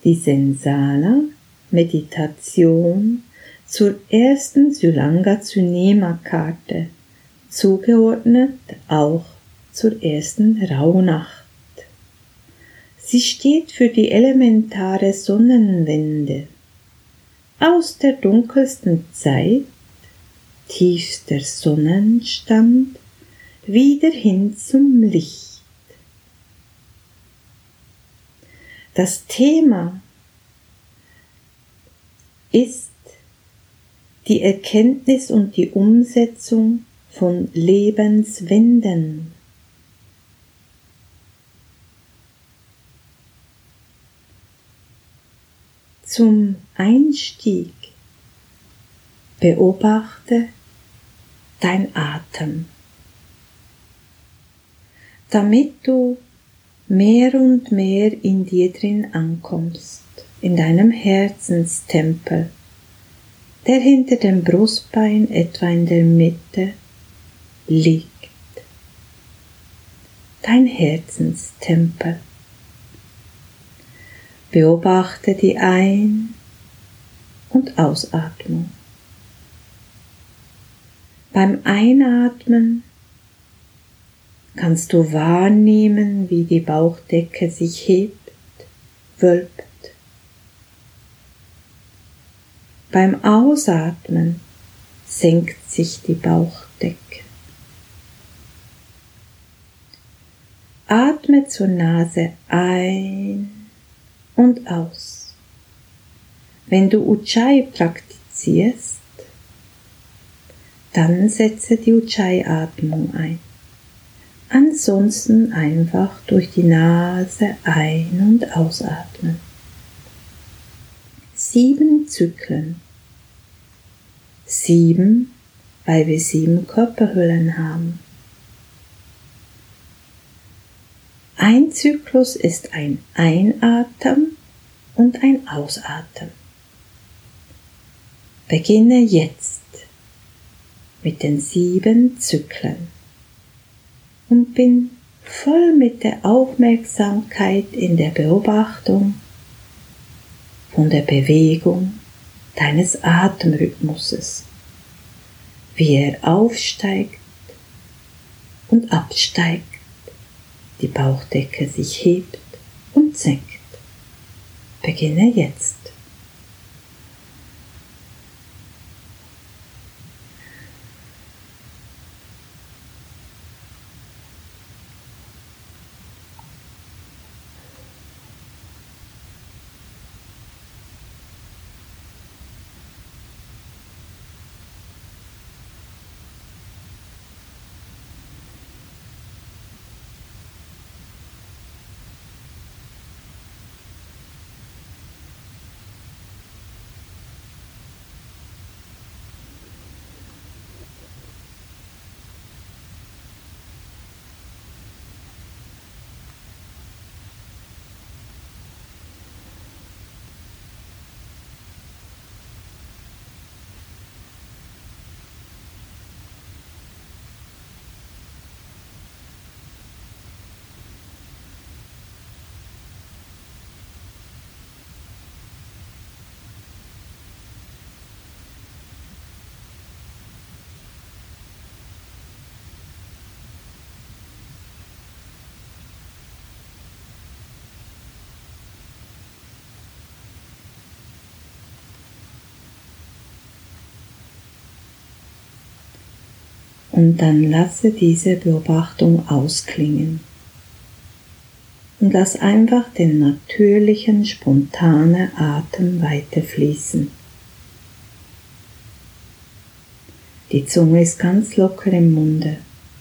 die Sensala Meditation zur ersten Sulanga-Tsunema-Karte, zugeordnet auch zur ersten Rauhnacht. Sie steht für die elementare Sonnenwende. Aus der dunkelsten Zeit, tiefster Sonnenstand, wieder hin zum Licht. Das Thema ist die Erkenntnis und die Umsetzung von Lebenswenden. Zum Einstieg beobachte dein Atem, damit du mehr und mehr in dir drin ankommst, in deinem Herzenstempel, der hinter dem Brustbein etwa in der Mitte liegt. Dein Herzenstempel. Beobachte die Ein- und Ausatmung. Beim Einatmen kannst du wahrnehmen, wie die Bauchdecke sich hebt, wölbt. Beim Ausatmen senkt sich die Bauchdecke. Atme zur Nase ein und aus. Wenn du Ujjayi praktizierst, dann setze die Ujjayi-Atmung ein. Ansonsten einfach durch die Nase ein- und ausatmen. 7 Zyklen. 7, weil wir 7 Körperhüllen haben. Ein Zyklus ist ein Einatmen und ein Ausatmen. Beginne jetzt mit den 7 Zyklen und bin voll mit der Aufmerksamkeit in der Beobachtung von der Bewegung deines Atemrhythmuses, wie er aufsteigt und absteigt, die Bauchdecke sich hebt und senkt. Beginne jetzt. Und dann lasse diese Beobachtung ausklingen und lass einfach den natürlichen, spontanen Atem weiterfließen. Die Zunge ist ganz locker im Munde.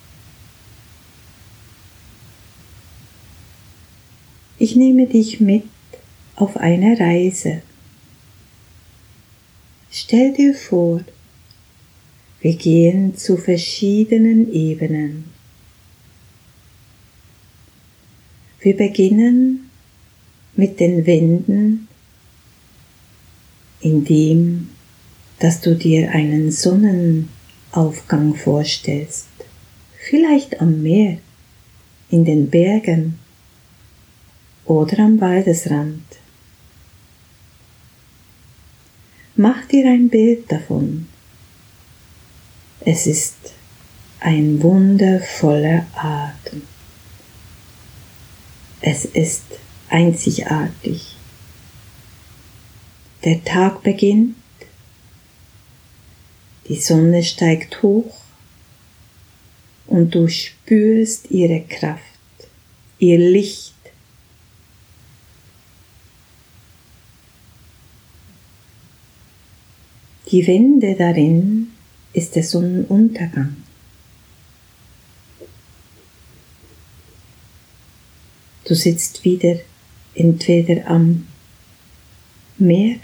Ich nehme dich mit auf eine Reise. Stell dir vor, wir gehen zu verschiedenen Ebenen. Wir beginnen mit den Wänden, indem dass du dir einen Sonnenaufgang vorstellst, vielleicht am Meer, in den Bergen oder am Waldesrand. Mach dir ein Bild davon. Es ist ein wundervoller Atem. Es ist einzigartig. Der Tag beginnt, die Sonne steigt hoch und du spürst ihre Kraft, ihr Licht. Die Wende darin ist der Sonnenuntergang. Du sitzt wieder entweder am Meer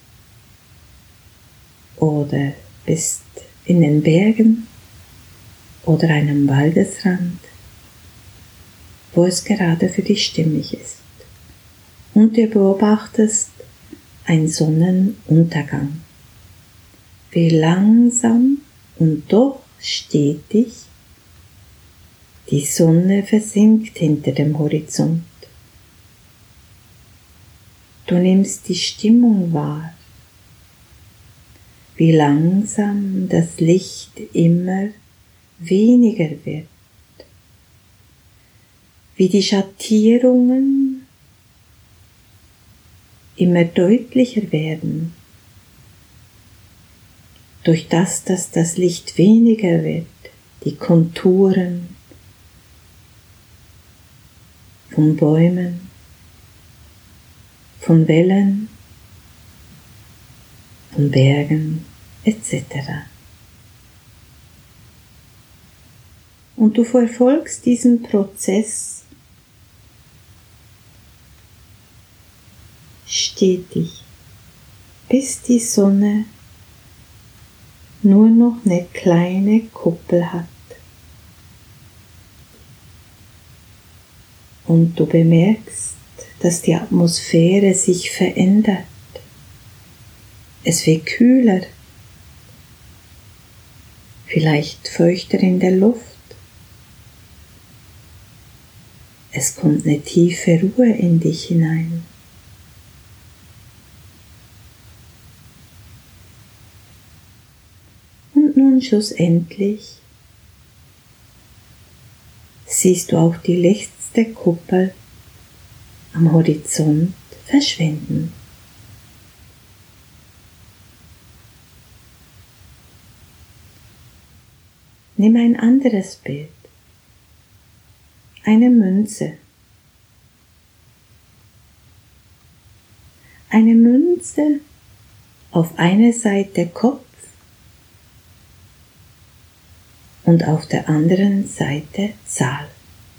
oder bist in den Bergen oder einem Waldesrand, wo es gerade für dich stimmig ist. Und du beobachtest einen Sonnenuntergang, wie langsam und doch stetig die Sonne versinkt hinter dem Horizont. Du nimmst die Stimmung wahr, wie langsam das Licht immer weniger wird, wie die Schattierungen immer deutlicher werden, durch das, dass das Licht weniger wird, die Konturen von Bäumen, von Wellen, von Bergen etc. Und du verfolgst diesen Prozess stetig, bis die Sonne nur noch eine kleine Kuppel hat. Und du bemerkst, dass die Atmosphäre sich verändert. Es wird kühler, vielleicht feuchter in der Luft. Es kommt eine tiefe Ruhe in dich hinein. Und nun schlussendlich siehst du auch die letzte Kuppel am Horizont verschwinden. Nimm ein anderes Bild, eine Münze. Eine Münze, auf einer Seite Kopf und auf der anderen Seite Zahl.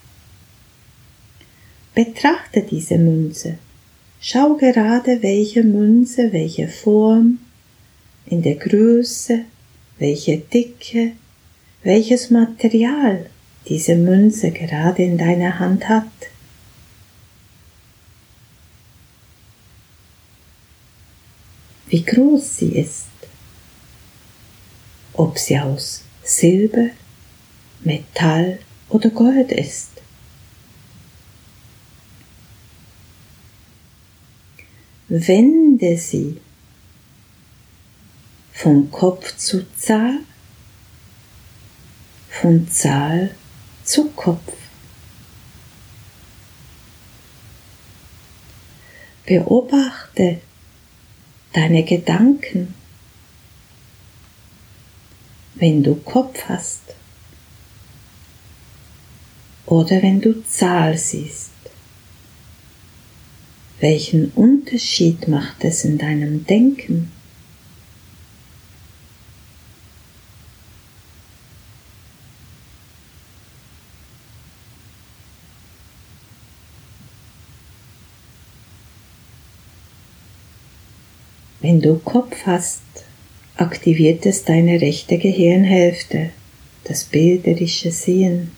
Betrachte diese Münze. Schau gerade, welche Münze, welche Form, in der Größe, welche Dicke, welches Material diese Münze gerade in deiner Hand hat. Wie groß sie ist. Ob sie aus Silber, Metall oder Gold ist. Wende sie von Kopf zu Zahl, von Zahl zu Kopf. Beobachte deine Gedanken, wenn du Kopf hast oder wenn du Zahl siehst. Welchen Unterschied macht es in deinem Denken? Wenn du Kopf hast, aktiviert es deine rechte Gehirnhälfte, das bilderische Sehen.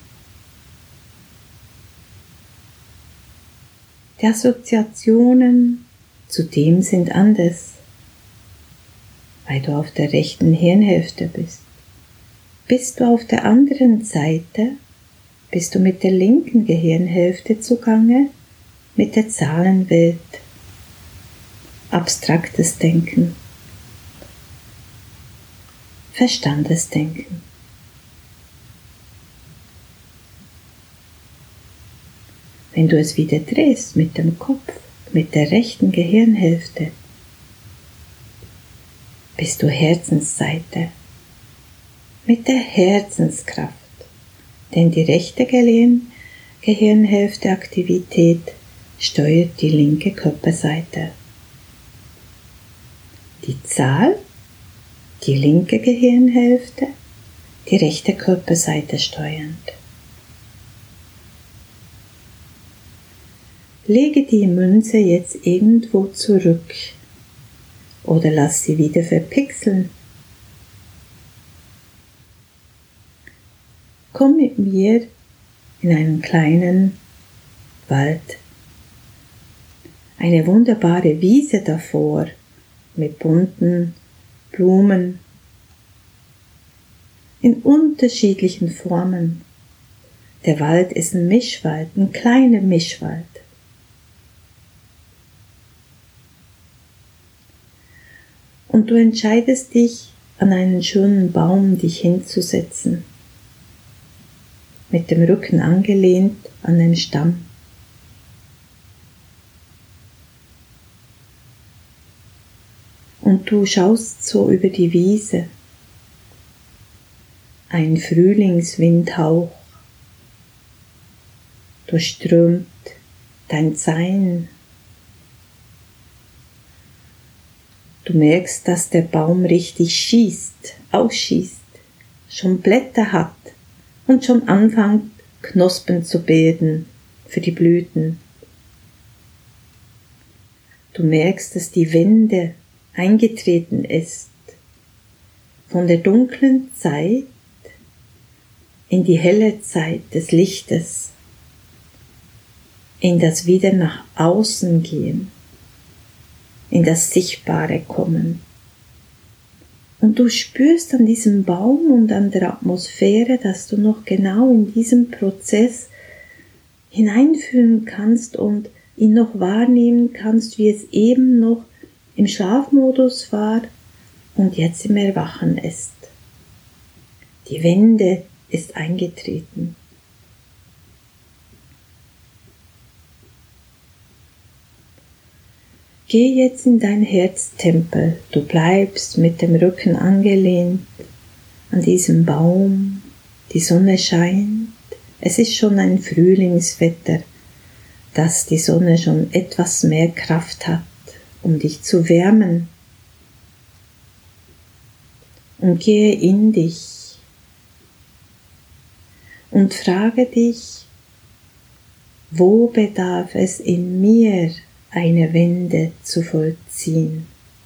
Die Assoziationen zu dem sind anders, weil du auf der rechten Hirnhälfte bist. Bist du auf der anderen Seite, bist du mit der linken Gehirnhälfte zugange, mit der Zahlenwelt. Abstraktes Denken, Verstandesdenken. Wenn du es wieder drehst mit dem Kopf, mit der rechten Gehirnhälfte, bist du Herzensseite, mit der Herzenskraft, denn die rechte Gehirnhälfte Aktivität steuert die linke Körperseite. Die Zahl, die linke Gehirnhälfte, die rechte Körperseite steuernd. Lege die Münze jetzt irgendwo zurück oder lass sie wieder verpixeln. Komm mit mir in einen kleinen Wald. Eine wunderbare Wiese davor mit bunten Blumen in unterschiedlichen Formen. Der Wald ist ein Mischwald, ein kleiner Mischwald. Und du entscheidest dich, an einen schönen Baum dich hinzusetzen, mit dem Rücken angelehnt an den Stamm. Und du schaust so über die Wiese. Ein Frühlingswindhauch durchströmt dein Sein. Du merkst, dass der Baum richtig ausschießt, schon Blätter hat und schon anfängt, Knospen zu bilden für die Blüten. Du merkst, dass die Wende eingetreten ist, von der dunklen Zeit in die helle Zeit des Lichtes, in das wieder nach außen gehen, in das Sichtbare kommen. Und du spürst an diesem Baum und an der Atmosphäre, dass du noch genau in diesem Prozess hineinfühlen kannst und ihn noch wahrnehmen kannst, wie es eben noch im Schlafmodus war und jetzt im Erwachen ist. Die Wende ist eingetreten. Geh jetzt in dein Herztempel. Du bleibst mit dem Rücken angelehnt an diesem Baum. Die Sonne scheint. Es ist schon ein Frühlingswetter, dass die Sonne schon etwas mehr Kraft hat, um dich zu wärmen. Und gehe in dich und frage dich, wo bedarf es in mir eine Wende zu vollziehen?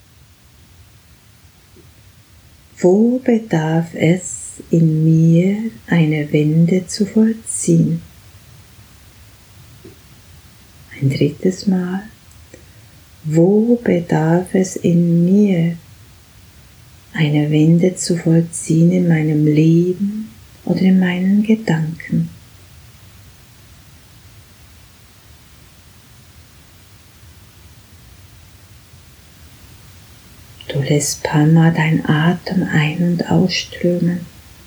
Wo bedarf es in mir eine Wende zu vollziehen? Ein drittes Mal. Wo bedarf es in mir eine Wende zu vollziehen in meinem Leben oder in meinen Gedanken? Du lässt paar Mal deinen Atem ein- und ausströmen.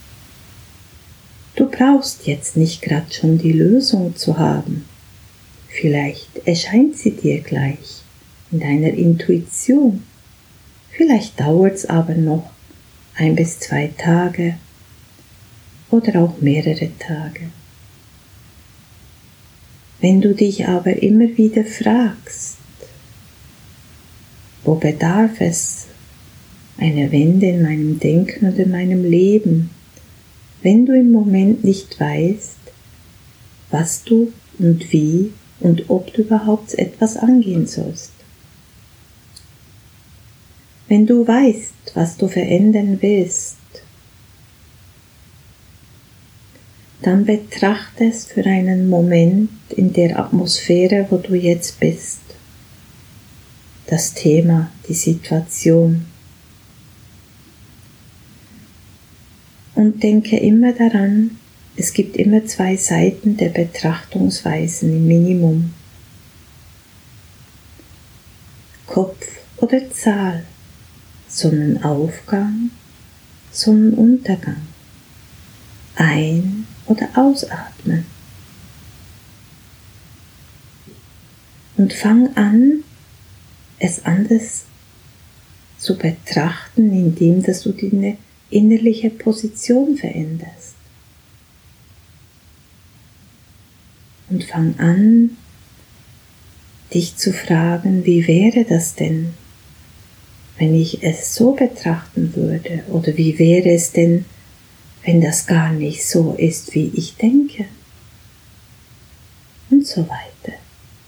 Du brauchst jetzt nicht gerade schon die Lösung zu haben. Vielleicht erscheint sie dir gleich in deiner Intuition. Vielleicht dauert es aber noch 1 bis 2 Tage oder auch mehrere Tage. Wenn du dich aber immer wieder fragst, wo bedarf es eine Wende in meinem Denken oder in meinem Leben, wenn du im Moment nicht weißt, was du und wie und ob du überhaupt etwas angehen sollst. Wenn du weißt, was du verändern willst, dann betrachte es für einen Moment in der Atmosphäre, wo du jetzt bist. Das Thema, die Situation. Und denke immer daran, es gibt immer 2 Seiten der Betrachtungsweisen im Minimum. Kopf oder Zahl, Sonnenaufgang, Sonnenuntergang. Ein- oder ausatmen. Und fang an, es anders zu betrachten, indem dass du deine innerliche Position veränderst. Und fang an, dich zu fragen, wie wäre das denn, wenn ich es so betrachten würde? Oder wie wäre es denn, wenn das gar nicht so ist, wie ich denke? Und so weiter.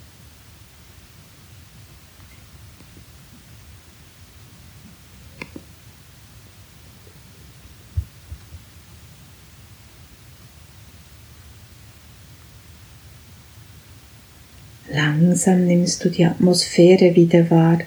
Langsam nimmst du die Atmosphäre wieder wahr.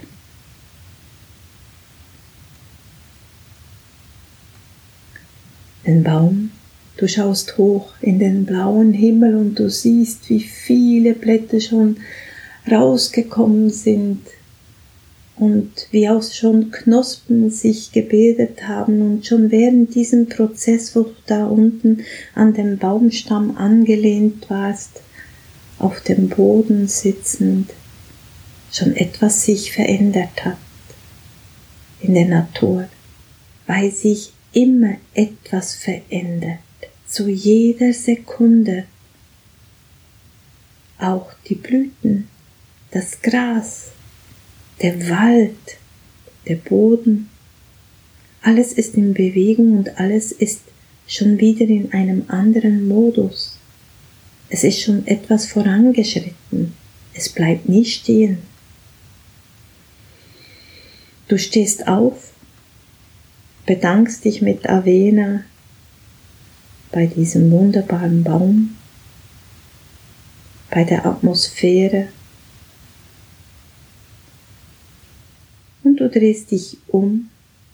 Den Baum, du schaust hoch in den blauen Himmel und du siehst, wie viele Blätter schon rausgekommen sind und wie auch schon Knospen sich gebildet haben und schon während diesem Prozess, wo du da unten an dem Baumstamm angelehnt warst, auf dem Boden sitzend, schon etwas sich verändert hat in der Natur, weil sich immer etwas verändert, zu jeder Sekunde. Auch die Blüten, das Gras, der Wald, der Boden, alles ist in Bewegung und alles ist schon wieder in einem anderen Modus. Es ist schon etwas vorangeschritten. Es bleibt nie stehen. Du stehst auf, bedankst dich mit Avena bei diesem wunderbaren Baum, bei der Atmosphäre und du drehst dich um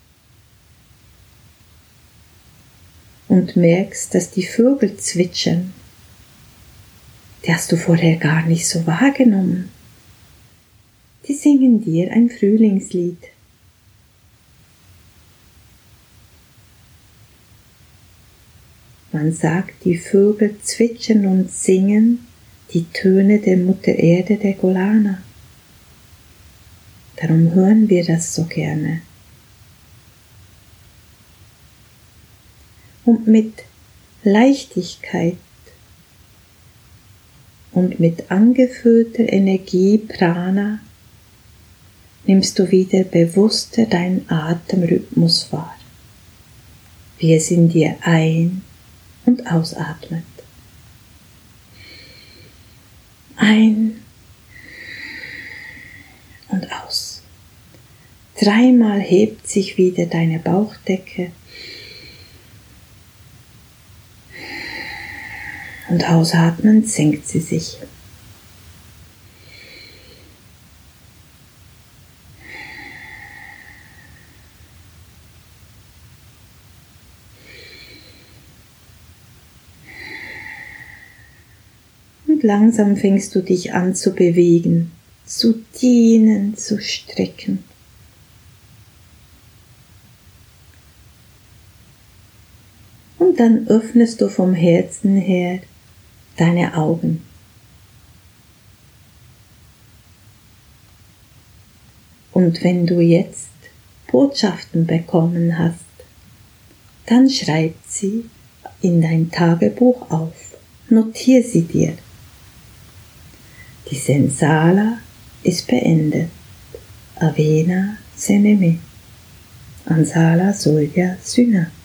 und merkst, dass die Vögel zwitschern. Die hast du vorher gar nicht so wahrgenommen. Die singen dir ein Frühlingslied. Man sagt, die Vögel zwitschern und singen die Töne der Mutter Erde, der Golana. Darum hören wir das so gerne. Und mit Leichtigkeit und mit angefüllter Energie Prana nimmst du wieder bewusster deinen Atemrhythmus wahr, wie es in dir ein- und ausatmet. Ein und aus. 3-mal hebt sich wieder deine Bauchdecke und ausatmend senkt sie sich. Und langsam fängst du dich an zu bewegen, zu dehnen, zu strecken. Und dann öffnest du vom Herzen her deine Augen. Und wenn du jetzt Botschaften bekommen hast, dann schreib sie in dein Tagebuch auf. Notier sie dir. Die Sensala ist beendet. Avena Seneme. Ansala Solya Syna.